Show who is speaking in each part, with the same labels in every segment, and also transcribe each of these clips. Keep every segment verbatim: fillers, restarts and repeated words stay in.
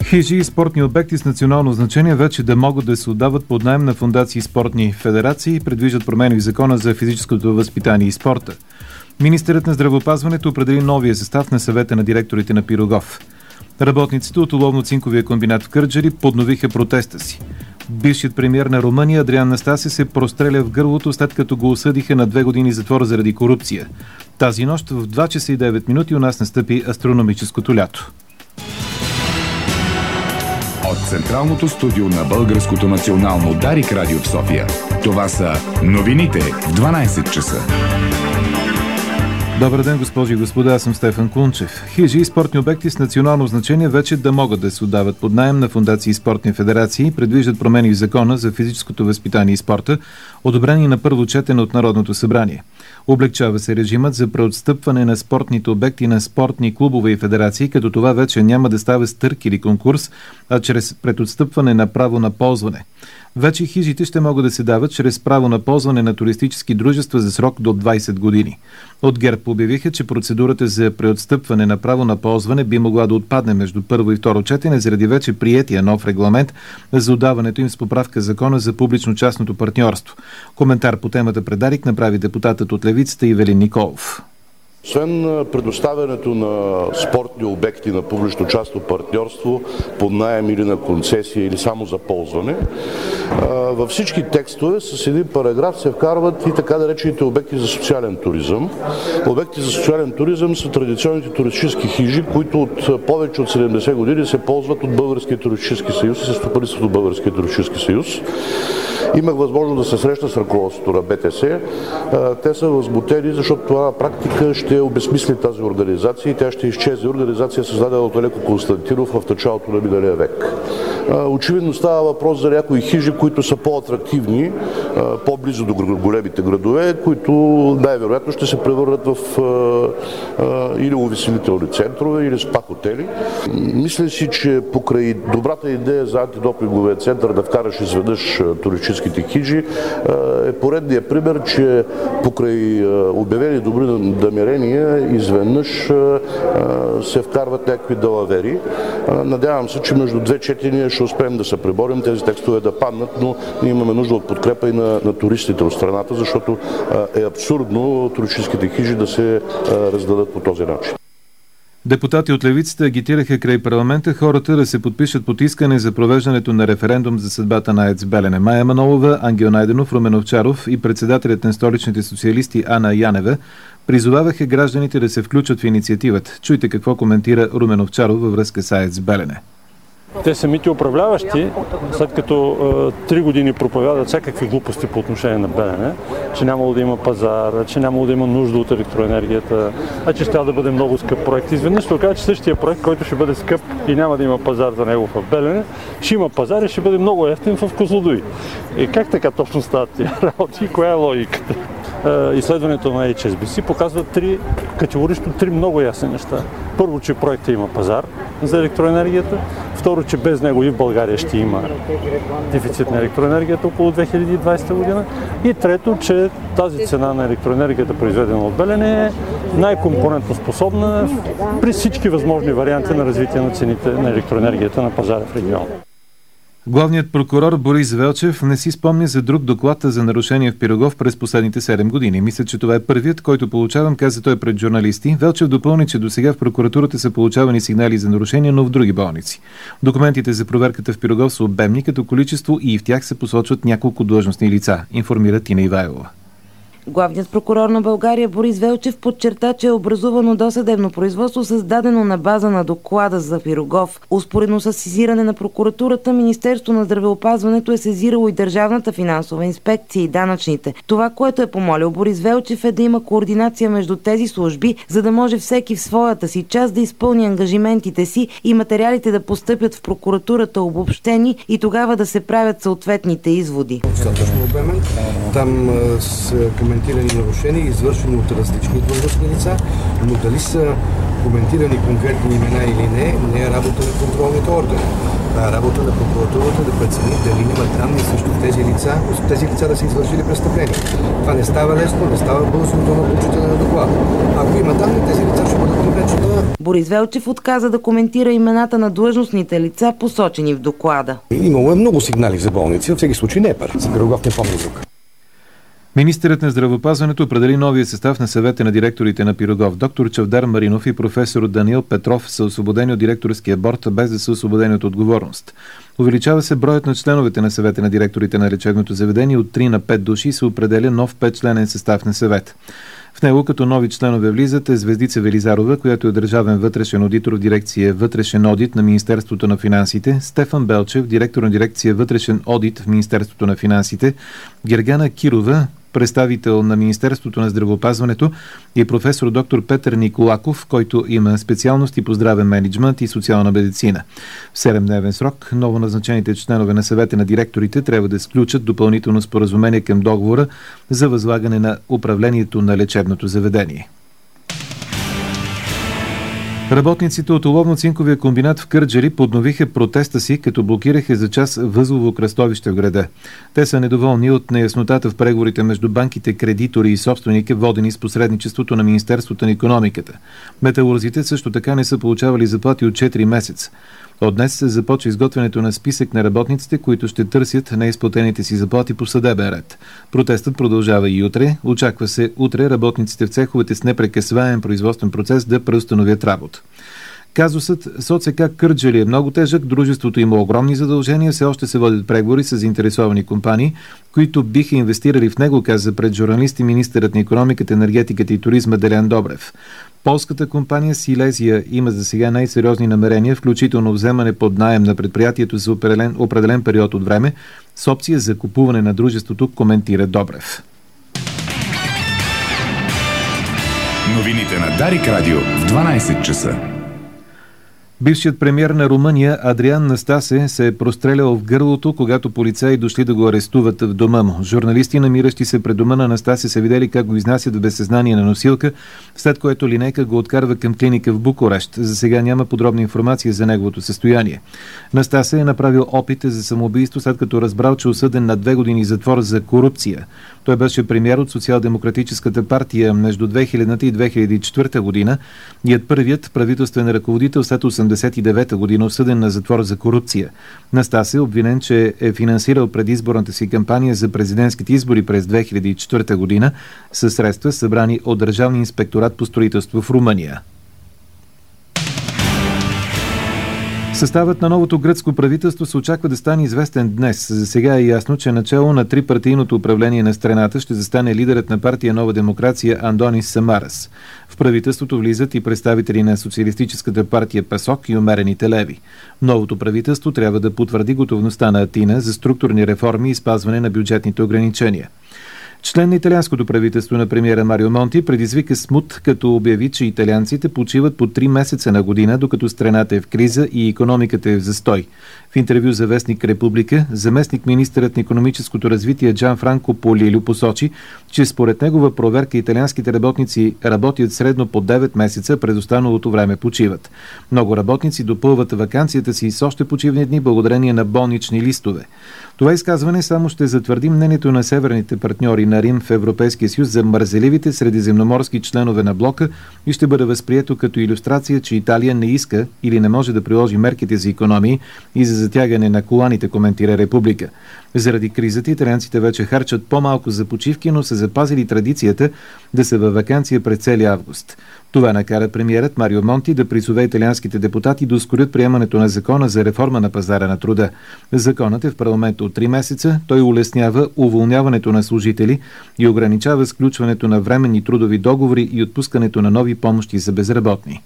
Speaker 1: Хижи и спортни обекти с национално значение вече да могат да се отдават под наем на фондации и спортни федерации и предвиждат промени в Закона за физическото възпитание и спорта. Министърът на здравеопазването определи новия състав на съвета на директорите на Пирогов. Работниците от оловно-цинковия комбинат в Кърджали подновиха протеста си. Бившият премиер на Румъния Адриан Настасе се простреля в гърлото, след като го осъдиха на две години затвор заради корупция. Тази нощ в два часа и девет минути у нас настъпи астрономическото лято.
Speaker 2: От Централното студио на Българското национално Дарик радио в София. Това са новините в дванайсет часа.
Speaker 1: Добър ден, госпожи и господа, аз съм Стефан Кунчев. Хижи и спортни обекти с национално значение вече да могат да се отдават под наем на фондации и спортни федерации, предвиждат промени в Закона за физическото възпитание и спорта, одобрени на първо четене от Народното събрание. Облегчава се режимът за преотстъпване на спортните обекти на спортни клубове и федерации, като това вече няма да става с търг или конкурс, а чрез предотстъпване на право на ползване. Вече хижите ще могат да се дават чрез право на ползване на туристически дружества за срок до двайсет години. От ГЕРБ обявиха, че процедурата за преотстъпване на право на ползване би могла да отпадне между първо и второ четене заради вече приетия нов регламент за отдаването им с поправка Закона за публично-частното партньорство. Коментар по темата пред Дарик направи депутатът от Левицата Ивелин Николов.
Speaker 3: Освен предоставянето на спортни обекти на публично-частно партньорство под наем или на концесия или само за ползване, във всички текстове с един параграф се вкарват и така наречените обекти за социален туризъм. Обекти за социален туризъм са традиционните туристически хижи, които от повече от седемдесет години се ползват от Българския туристически съюз и се стопанисват от Българския туристически съюз. Имах възможност да се срещна с ръководството на Б Т С. Те са възмутени, защото това на практика ще обезмисли тази организация и тя ще изчезне. Организация създадена от Алеко Константинов в началото на миналия век. Очевидно става въпрос за някои хижи, които са по-атрактивни, по-близо до големите градове, които най-вероятно ще се превърнат в или увеселителни центрове, или спа-хотели. Мисля си, че покрай добрата идея за антидопинговия център да вкараш изведнъж туристическите хижи е поредният пример, че покрай обявени добри намерения изведнъж се вкарват някакви далавери. Надявам се, че между две четения ще успеем да се преборим, тези текстове да паднат, но ние имаме нужда от подкрепа и на, на туристите от страната, защото е абсурдно туристическите хижи да се раздадат по този начин.
Speaker 1: Депутати от Левицата агитираха край парламента хората да се подпишат под искане за провеждането на референдум за съдбата на АЕЦ Белене. Мая Манолова, Ангел Найденов, Румен Овчаров и председателят на столичните социалисти Ана Янева призоваваха гражданите да се включат в инициативата. Чуйте какво коментира Румен Овчаров във връзка с АЕЦ Белене.
Speaker 4: Те самите управляващи, след като три години проповядат всякакви глупости по отношение на Белене, че нямало да има пазар, че нямало да има нужда от електроенергията, а че ще трябва да бъде много скъп проект. Изведнъж ще окаже, че същия проект, който ще бъде скъп и няма да има пазар за него в Белене, ще има пазар и ще бъде много евтин в Козлодуй. И как така точно стават тия работи и коя е логиката? Изследването на Ейч Ес Би Си показва три, категорично три много ясни неща. Първо, че проектът има пазар за електроенергията. Второ, че без него и в България ще има дефицит на електроенергията около две хиляди и двайсета година. И трето, че тази цена на електроенергията, произведена от Белене, е най-конкурентно способна при всички възможни варианти на развитие на цените на електроенергията на пазара в региона.
Speaker 1: Главният прокурор Борис Велчев не си спомня за друг доклад за нарушения в Пирогов през последните седем години. Мисля, че това е първият, който получавам, каза той пред журналисти. Велчев допълни, че досега в прокуратурата са получавани сигнали за нарушения, но в други болници. Документите за проверката в Пирогов са обемни като количество и в тях се посочват няколко длъжностни лица, информира Тина Ивайлова.
Speaker 5: Главният прокурор на България Борис Велчев подчерта, че е образувано досъдебно производство, създадено на база на доклада за Пирогов. Успоредно с сезиране на прокуратурата, Министерството на здравеопазването е сезирало и Държавната финансова инспекция и данъчните. Това, което е помолил Борис Велчев, е да има координация между тези служби, за да може всеки в своята си част да изпълни ангажиментите си и материалите да постъпят в прокуратурата обобщени и тогава да се правят съответните изводи.
Speaker 6: Там се коментирани нарушения, извършени от различни длъжностни лица, но дали са коментирани конкретни имена или не, не е работа на контролните органи. Това е работа на прокуратурата да прецени дали няма данни срещу тези лица, тези лица да са извършили престъпления. Това не става лесно, не става бързо до получителя на доклада. Ако има данни, тези лица ще бъдат привлечени.
Speaker 5: Борис Велчев отказа да коментира имената на длъжностните лица, посочени в доклада.
Speaker 6: Имало е много сигнали за болници, във всеки случай не е първи. За Пирогов не помня друг.
Speaker 1: Министърът на здравеопазването определи новия състав на съвета на директорите на Пирогов. Доктор Чавдар Маринов и професор Даниил Петров са освободени от директорския борд, без да са освободени от отговорност. Увеличава се броят на членовете на съвета на директорите на лечебното заведение от три на пет души и се определя нов петчленен състав на съвет. В него като нови членове влизат Звездица Велизарова, която е държавен вътрешен одитор в дирекция Вътрешен одит на Министерството на финансите, Стефан Белчев, директор на дирекция Вътрешен одит в Министерството на финансите, Гергана Кирова, представител на Министерството на здравеопазването, и професор доктор Петър Николаков, който има специалности по здравен мениджмънт и социална медицина. В седемдневен срок новоназначените членове на съвета на директорите трябва да сключат допълнително споразумение към договора за възлагане на управлението на лечебното заведение. Работниците от оловно-цинковия комбинат в Кърджали подновиха протеста си, като блокираха за час възлово кръстовище в града. Те са недоволни от неяснотата в преговорите между банките, кредитори и собственики, водени с посредничеството на Министерството на икономиката. Металурзите също така не са получавали заплати от четири месеца. От днес се започва изготвянето на списък на работниците, които ще търсят неизплатените си заплати по съдебен ред. Протестът продължава и утре. Очаква се утре работниците в цеховете с непрекъсваем производствен процес да преустановят работа. Казусът с ОЦК Кърджали е много тежък, дружеството има огромни задължения, все още се водят преговори с заинтересовани компании, които биха инвестирали в него, каза пред журналисти министърът на икономиката, енергетиката и туризма Делян Добрев. Полската компания Силезия има за сега най-сериозни намерения, включително вземане под наем на предприятието за определен, определен период от време, с опция за купуване на дружеството, коментира Добрев.
Speaker 2: Новините на Дарик Радио в дванайсет часа.
Speaker 1: Бившият премиер на Румъния Адриан Настасе се е прострелял в гърлото, когато полицаи дошли да го арестуват в дома му. Журналисти, намиращи се пред дома на Настасе, са видели как го изнасят в безсъзнание на носилка, след което линейка го откарва към клиника в Букурещ. За сега няма подробна информация за неговото състояние. Настасе е направил опит за самоубийство, след като разбрал, че е осъден на две години затвор за корупция. Той беше премиер от Социал-демократическата партия между две хилядната и две хиляди и четвърта година и е първият правителствен ръководител след осемдесет и девета година, осъден на затвор за корупция. Настасе е обвинен, че е финансирал предизборната си кампания за президентските избори през две хиляди и четвърта година със средства, събрани от Държавния инспекторат по строителство в Румъния. Съставът на новото гръцко правителство се очаква да стане известен днес. За сега е ясно, че начало на трипартийното управление на страната ще застане лидерът на партия Нова демокрация Андонис Самарас. В правителството влизат и представители на социалистическата партия ПАСОК и умерените леви. Новото правителство трябва да потвърди готовността на Атина за структурни реформи и спазване на бюджетните ограничения. Член на италианското правителство на премиера Марио Монти предизвика смут, като обяви, че италианците почиват по три месеца на година, докато страната е в криза и икономиката е в застой. В интервю за вестник Република, заместник министърът на икономическото развитие Джан Франко Полилю посочи, че според негова проверка италианските работници работят средно по девет месеца, през останалото време почиват. Много работници допълват ваканцията си с още почивни дни благодарение на болнични листове. Това изказване само ще затвърди мнението на северните партньори на Рим в Европейския съюз за мързеливите средиземноморски членове на блока и ще бъде възприето като илюстрация, че Италия не иска или не може да приложи мерките за икономии и за затягане на коланите, коментира Република. Заради кризата италианците вече харчат по-малко за почивки, но са запазили традицията да са във ваканция през целия август. Това накара премиерът Марио Монти да призове италианските депутати да ускорят приемането на закона за реформа на пазара на труда. Законът е в парламента от три месеца, той улеснява уволняването на служители и ограничава сключването на временни трудови договори и отпускането на нови помощи за безработни.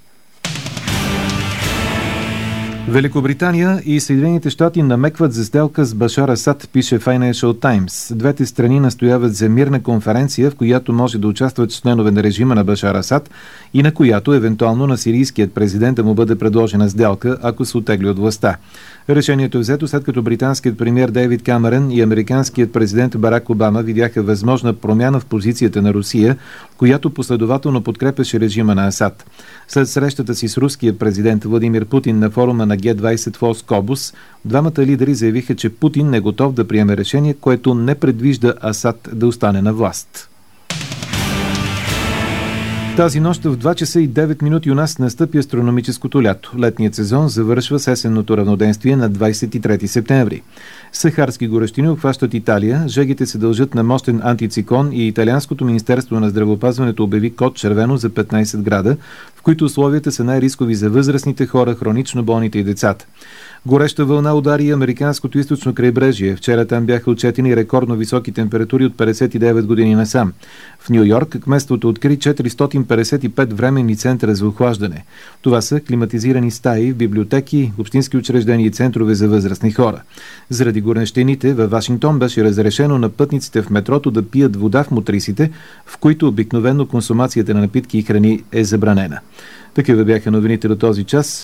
Speaker 1: Великобритания и Съединените щати намекват за сделка с Башар Асад, пише Financial Times. Двете страни настояват за мирна конференция, в която може да участват членове на режима на Башар Асад и на която евентуално на сирийският президент да му бъде предложена сделка, ако се оттегли от властта. Решението е взето след като британският премиер Дейвид Камерън и американският президент Барак Обама видяха възможна промяна в позицията на Русия, която последователно подкрепяше режима на Асад. След срещата си с руският президент Владимир Путин на форума на Ге двайсет в Оскобус, двамата лидери заявиха, че Путин не е готов да приеме решение, което не предвижда Асад да остане на власт. Тази нощ в два часа и девет минути у нас настъпи астрономическото лято. Летният сезон завършва с есенното равноденствие на двадесет и трети септември. Сахарски горещини обхващат Италия, жегите се дължат на мощен антициклон и Италианското министерство на здравеопазването обяви код червено за петнадесет града, в които условията са най-рискови за възрастните хора, хронично болните и децата. Гореща вълна удари американското източно крайбрежие. Вчера там бяха отчетени рекордно високи температури от петдесет и девет години насам. В Ню Йорк кметството откри четиристотин петдесет и пет временни центъра за охлаждане. Това са климатизирани стаи, библиотеки, общински учреждения и центрове за възрастни хора. Заради горещините във Вашингтон беше разрешено на пътниците в метрото да пият вода в мотрисите, в които обикновено консумацията на напитки и храни е забранена. Такива бяха новините до този час.